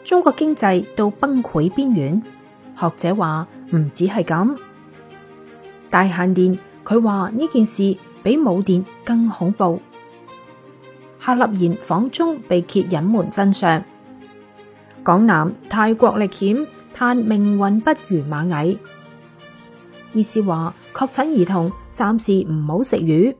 中國經濟到崩潰邊緣？學者話唔止係咁。大限電，佢話呢件事比冇電更恐怖。夏立言訪中被揭隱瞞真相。港男泰國歷險，嘆命運不如螞蟻。意思話確診兒童暫時唔好食魚。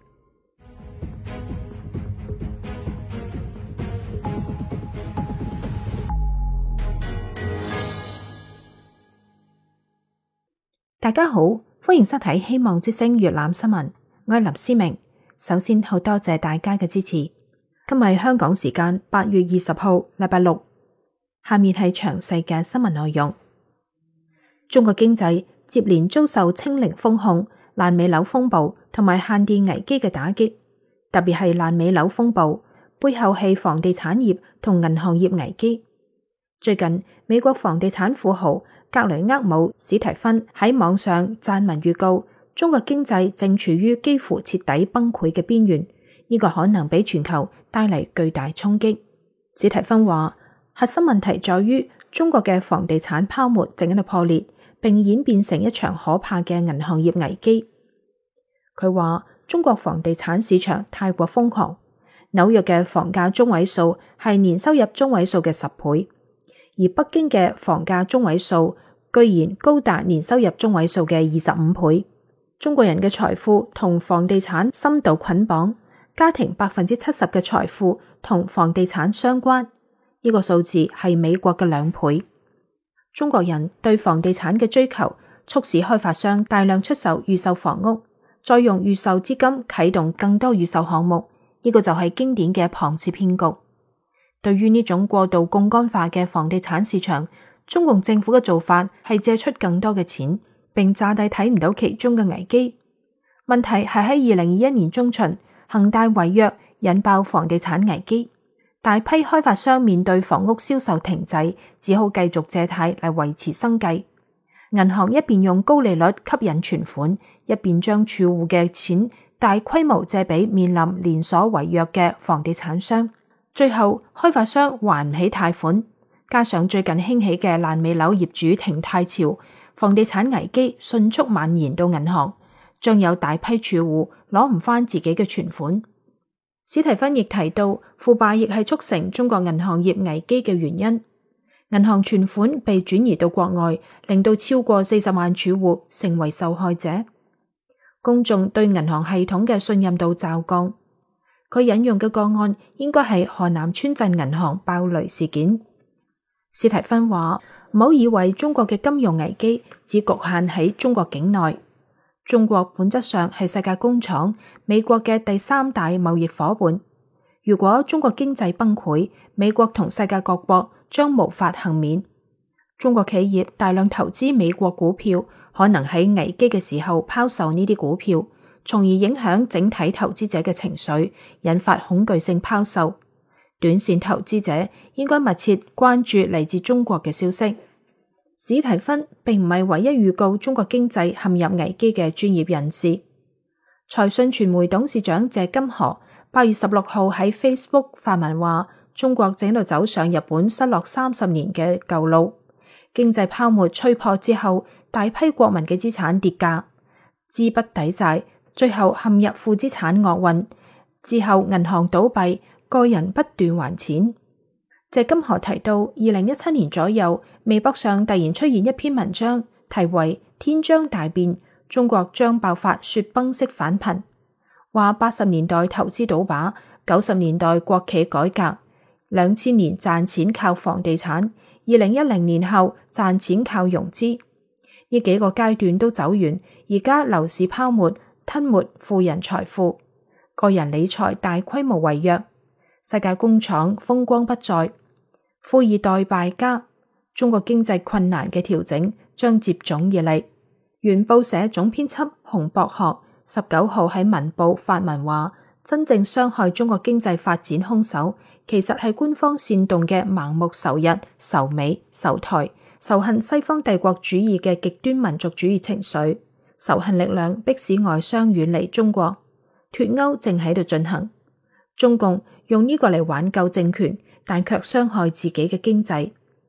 大家好，歡迎收睇希望之聲粵覽新聞，我係林思明。首先好多謝大家嘅支持。今日香港時間8月20號，禮拜六。下面係詳細嘅新聞內容。中國經濟接連遭受清零封控、爛尾樓風暴同埋限電危機嘅打擊，特別係爛尾樓風暴背後係房地產業同銀行業危機。最近，美國房地產富豪格雷厄姆史提芬喺網上撰文預告，中國經濟正處於幾乎徹底崩潰嘅邊緣，呢個可能俾全球帶嚟巨大衝擊。史提芬話，核心問題在於中國嘅房地產泡沫正喺度破裂，並演變成一場可怕嘅銀行業危機。佢話，中國房地產市場太過瘋狂，紐約嘅房價中位數係年收入中位數嘅10倍。而北京嘅房價中位數居然高達年收入中位數嘅25倍。中國人嘅財富同房地產深度捆綁，家庭70%嘅財富同房地產相關，呢個數字係美國嘅2倍。中國人對房地產嘅追求，促使開發商大量出售預售房屋，再用預售資金啟動更多預售項目，呢個就係經典嘅龐氏騙局。對於呢種過度槓桿化嘅房地產市場，中共政府嘅做法係借出更多嘅錢，並詐諦睇唔到其中嘅危機。問題係喺2021年中旬，恒大違約引爆房地產危機，大批開發商面對房屋銷售停滯，只好繼續借貸嚟維持生計。銀行一邊用高利率吸引存款，一邊將儲戶嘅錢大規模借俾面臨連鎖違約嘅房地產商。最後，開發商還唔起貸款，加上最近興起嘅爛尾樓業主停貸潮，房地產危機迅速蔓延到銀行，將有大批儲戶攞唔返自己嘅存款。史提芬亦提到，腐敗亦係促成中國銀行業危機嘅原因。銀行存款被轉移到國外，令到超過40萬儲戶成為受害者。公眾對銀行系統嘅信任度驟降。佢引用嘅個案應該係河南村鎮銀行爆雷事件。史提芬話，唔好以為中國嘅金融危機只局限喺中國境內，中國本質上係世界工廠，美國嘅第3大貿易夥伴。如果中國經濟崩潰，美國同世界各國將無法幸免。中國企業大量投資美國股票，可能喺危機嘅時候拋售呢啲股票，從而影響整體投資者嘅情緒，引發恐懼性拋售。短線投資者應該密切關注嚟自中國嘅消息。史提芬並唔係唯一預告中國經濟陷入危機嘅專業人士。財訊傳媒董事長謝金河8月16號喺 Facebook 發文話，中國正喺度走上日本失落30年嘅舊路。經濟泡沫吹破之後，大批國民嘅資產跌價，資不抵債，最後陷入負資產厄運。之後銀行倒閉，個人不斷還錢。謝金河提到2017年左右，微博上突然出現一篇文章，題為天將大變，中國將爆發雪崩式返貧，話80年代投資倒把，90年代國企改革，2000年賺錢靠房地產，2010年後賺錢靠融資，呢幾個階段都走完，而家樓市泡沫吞沒富人財富，個人理財大規模違約，世界工廠風光不再，富二代敗家，中國經濟困難嘅調整將接踵而嚟。原報社總編輯洪博學19號喺文報發文話，真正傷害中國經濟發展兇手，其實係官方煽動嘅盲目仇日、仇美、仇台、仇恨西方帝國主義嘅極端民族主義情緒。仇恨力量迫使外商遠離中國，脫歐正喺度進行。中共用呢個嚟挽救政權，但卻傷害自己嘅經濟。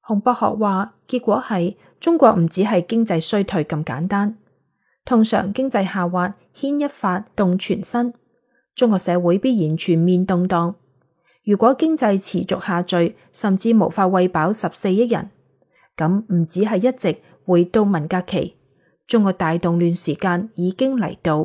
洪博學話，結果係中國唔只係經濟衰退咁簡單，通常經濟下滑牽一髮動全身，中國社會必然全面動盪。如果經濟持續下墜，甚至無法餵飽14億人，咁唔只係一直回到文革期，中國大動亂時間已經嚟到。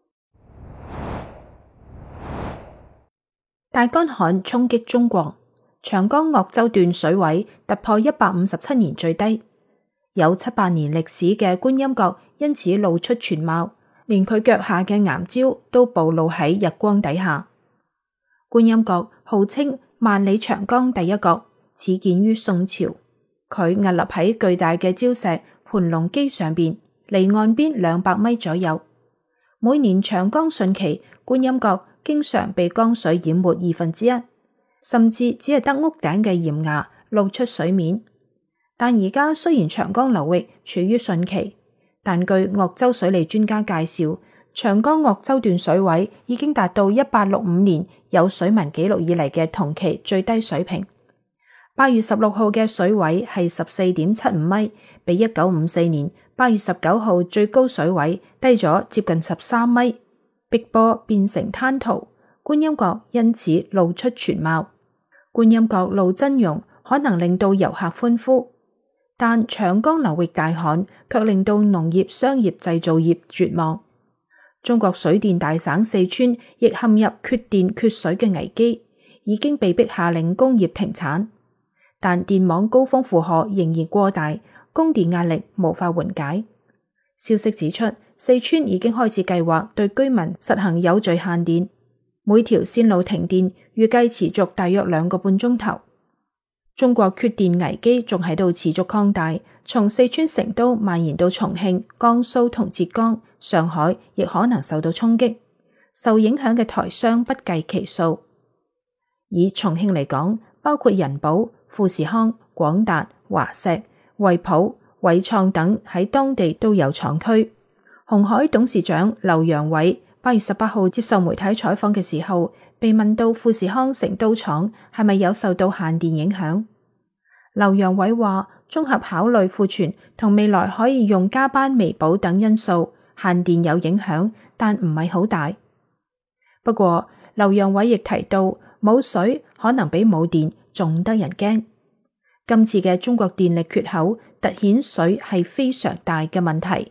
大乾旱衝擊中國，長江鄂州段水位突破157年最低，有700年歷史嘅觀音閣因此露出全貌，連佢腳下嘅岩礁都暴露喺日光底下。觀音閣號稱萬里長江第一閣，始建於宋朝。佢屹立喺巨大嘅礁石盤龍基上邊，離岸邊200米左右。每年長江汛期，觀音閣經常被江水淹沒1/2，甚至只係得屋頂嘅岩崖露出水面。但而家雖然長江流域處於汛期，但據鄂州水利專家介紹，長江鄂州段水位已經達到1865年有水文記錄以嚟嘅同期最低水平。8月16號嘅水位係14.75米，比1954年8月19號最高水位低咗接近13米，碧波變成灘塗，觀音閣因此露出全貌。觀音閣露真容可能令到遊客歡呼，但長江流域大旱卻令到農業、商業、製造業絕望。中國水電大省四川亦陷入缺電缺水嘅危機，已經被迫下令工業停產。但電網高峰負荷仍然過大，供電壓力無法緩解。消息指出，四川已經開始計劃對居民實行有序限電，每條線路停電預計持續大約2個半鐘頭。中國缺電危機仲喺度持續擴大，從四川成都蔓延到重慶、江蘇同浙江、上海，亦可能受到衝擊。受影響嘅台商不計其數。以重慶嚟講，包括人保、富士康、廣達、華碩、惠普、偉創等喺當地都有廠區。鴻海董事長劉揚偉8月18號接受媒體採訪嘅時候，被問到富士康成都廠係咪有受到限電影響，劉揚偉話：綜合考慮庫存同未來可以用加班彌補等因素，限電有影響，但唔係好大。不過，劉揚偉亦提到，冇水可能比冇電仲得人驚。今次嘅中國電力缺口凸顯水係非常大嘅問題。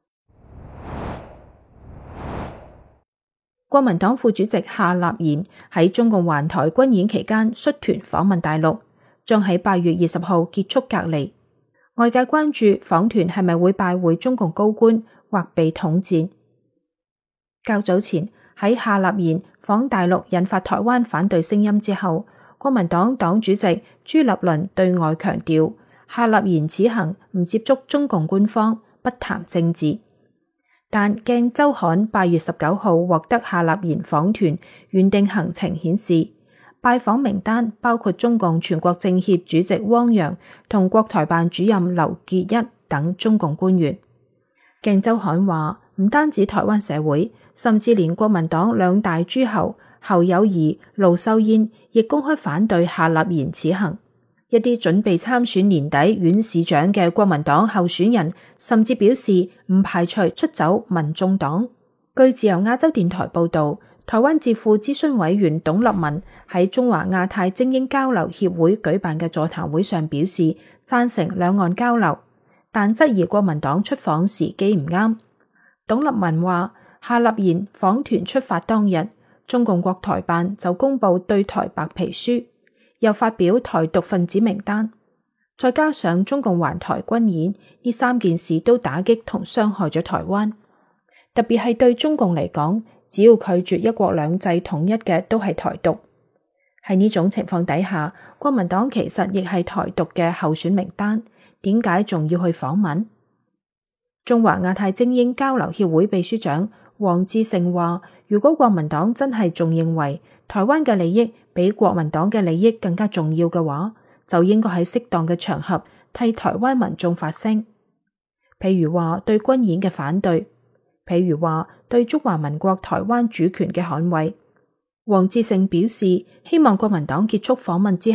國民黨副主席夏立言喺中共環台軍演期間率團訪問大陸，將喺8月20號結束隔離。外界關注訪團係咪會拜會中共高官或被統戰。較早前喺夏立言訪大陸引發台灣反對聲音之後，國民黨黨主席朱立倫對外強調，夏立言此行唔接觸中共官方，不談政治。但鏡週刊8月19號獲得夏立言訪團原定行程顯示，拜訪名單包括中共全國政協主席汪洋同國台辦主任劉結一等中共官員。鏡週刊話，唔單止台灣社會，甚至連國民黨2大諸侯侯友宜、盧秀燕亦公開反對夏立言此行。一啲準備參選年底縣市長嘅國民黨候選人，甚至表示唔排除出走民眾黨。據自由亞洲電台報道，台灣智庫諮詢委員董立文喺中華亞太精英交流協會舉辦嘅座談會上表示，贊成兩岸交流，但質疑國民黨出訪時機唔啱。董立文話，夏立言訪團出發當日，中共國台辦就公布對台白皮書，又發表台獨分子名單，再加上中共環台軍演，呢3件事都打擊同傷害咗台灣。特別係對中共嚟講，只要拒絕一國兩制統一嘅都係台獨。喺呢種情況底下，國民黨其實亦係台獨嘅候選名單，點解仲要去訪問？中華亞太精英交流協會秘書長黃志成話，如果國民黨真係仲認為台灣嘅利益比國民黨嘅利益更加重要嘅話，就應該喺適當嘅場合替台灣民眾發聲，譬如話對軍演嘅反對，譬如話對中華民國台灣主權嘅捍衛。黃志成表示，希望國民黨結束訪問之後，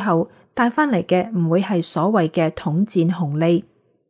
帶返嚟嘅唔會係所謂嘅統戰紅利。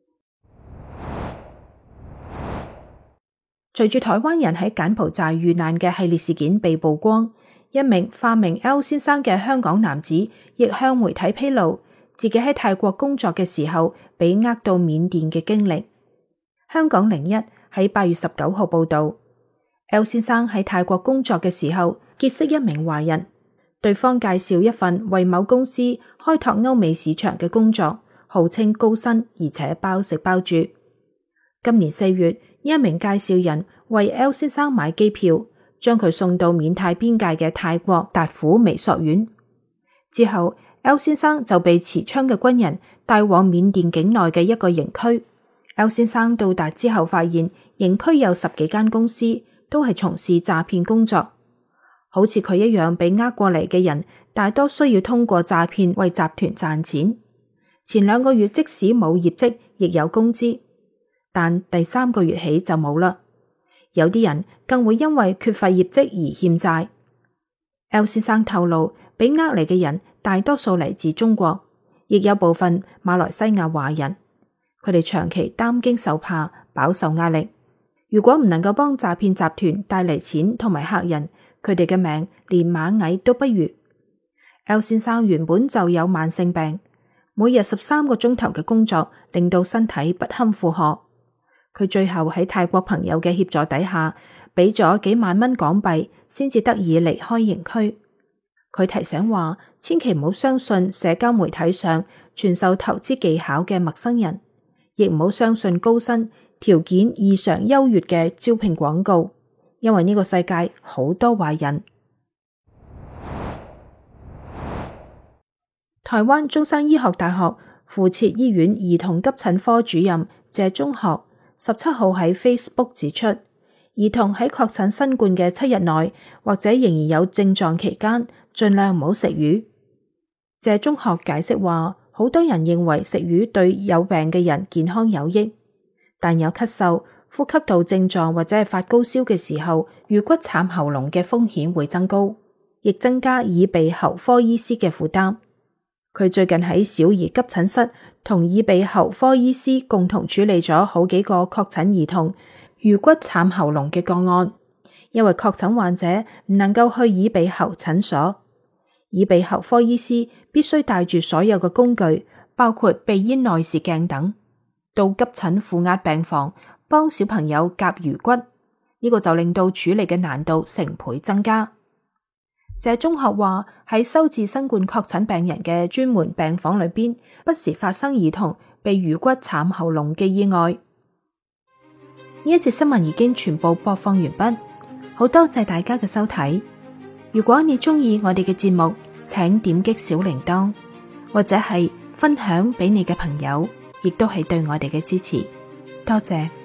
隨住台灣人喺柬埔寨遇難嘅系列事件被曝光，一名化名 L 先生嘅香港男子亦向媒體披露自己喺泰國工作嘅時候被呃到緬甸嘅經歷。香港01喺8月19號報道， L 先生喺泰國工作嘅時候結識一名華人，對方介紹一份為某公司開拓歐美市場嘅工作，號稱高薪而且包食包住。今年4月，一名介紹人為 L 先生買機票，將佢送到緬泰邊界嘅泰國達府微索縣。之後 L 先生就被持槍嘅軍人帶往緬甸境內嘅一個營區。L 先生到達之後發現營區有10幾間公司，都係從事詐騙工作。好似佢一樣被呃過嚟嘅人，大多需要通過詐騙為集團賺錢。前2個月即使冇業績，亦有工資，但第3個月起就冇啦。有啲人更會因為缺乏業績而欠債。L 先生透露，被呃嚟嘅人大多數嚟自中國，亦有部分馬來西亞華人。佢哋長期擔驚受怕，飽受壓力。如果唔能夠幫詐騙集團帶嚟錢同埋客人，佢哋嘅命連螞蟻都不如。L 先生原本就有慢性病，每日13個鐘頭嘅工作令到身體不堪負荷。佢最後喺泰國朋友嘅協助底下，俾咗幾萬蚊港幣，先至得以離開營區。佢提醒話，千祈唔好相信社交媒體上傳授投資技巧嘅陌生人，亦唔好相信高薪、條件異常優越嘅招聘廣告，因為呢個世界好多壞人。台灣中山醫學大學附設醫院兒童急診科主任謝中學17號喺 Facebook 指出，兒童喺確診新冠嘅7日內，或者仍然有症狀期間，盡量唔好食魚。謝中學解釋話，好多人認為食魚對有病嘅人健康有益，但有咳嗽、呼吸道症狀或者係發高燒嘅時候，魚骨慘喉嚨嘅風險會增高，亦增加耳鼻喉科醫師嘅負擔。佢最近喺小兒急診室同耳鼻喉科醫師共同處理咗好幾個確診兒童魚骨慘喉嚨嘅個案，因為確診患者唔能夠去耳鼻喉診所，耳鼻喉科醫師必須帶住所有嘅工具，包括鼻咽內視鏡等，到急診負壓病房幫小朋友夾魚骨，呢個就令到處理嘅難度成倍增加。謝中學話，喺收治新冠確診病人嘅專門病房裏邊，不時發生兒童被魚骨慘喉嚨嘅意外。呢一節新聞已經全部播放完畢，好多謝大家嘅收睇。如果你鍾意我哋嘅節目，請點擊小鈴鐺，或者係分享俾你嘅朋友，亦都係對我哋嘅支持。多謝。